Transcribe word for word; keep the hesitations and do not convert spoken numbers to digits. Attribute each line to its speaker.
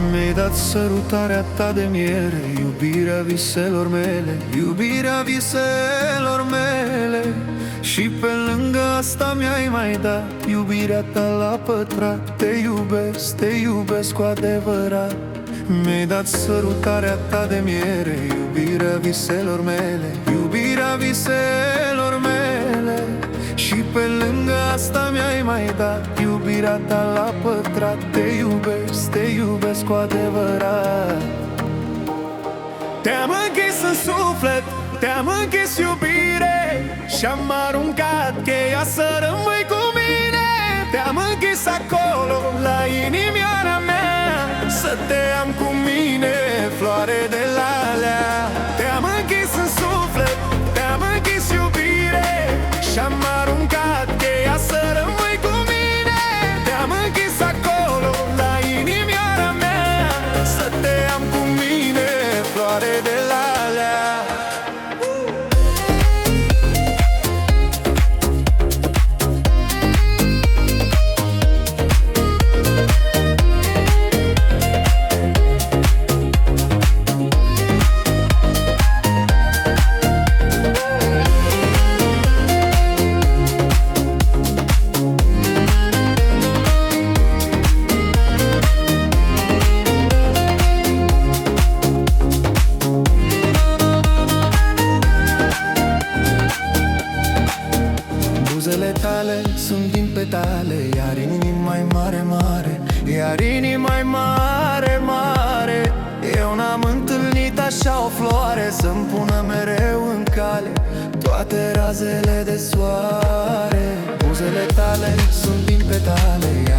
Speaker 1: Mi-ai dat sărutarea ta de miere, iubirea viselor mele, iubirea viselor mele. Și pe lângă asta mi-ai mai dat iubirea ta la pătrat. Te iubesc, te iubesc cu adevărat. Mi-ai dat sărutarea ta de miere, iubirea viselor mele, iubirea viselor mele. Și pe lângă asta mi-ai mai dat iubirea ta la pătrat. Te iubesc, te iubesc cu adevărat. Te-am închis în suflet, te-am închis iubire, și-am aruncat cheia să rămâi cu mine. Te-am închis acolo, la inimioara mea, să te am cu mine, floare de lalea. Te-am închis în suflet, te-am închis iubire, și-am aruncat cheia să rămâi cu mine. Te-am închis acolo, la inimioara mea, să te am cu mine, floare de lalea. Buzele tale sunt din petale, iar inima mai mare, mare, iar inima mai mare, mare. Eu n-am întâlnit așa o floare să-mi pună mereu în cale toate razele de soare. Buzele tale sunt din petale,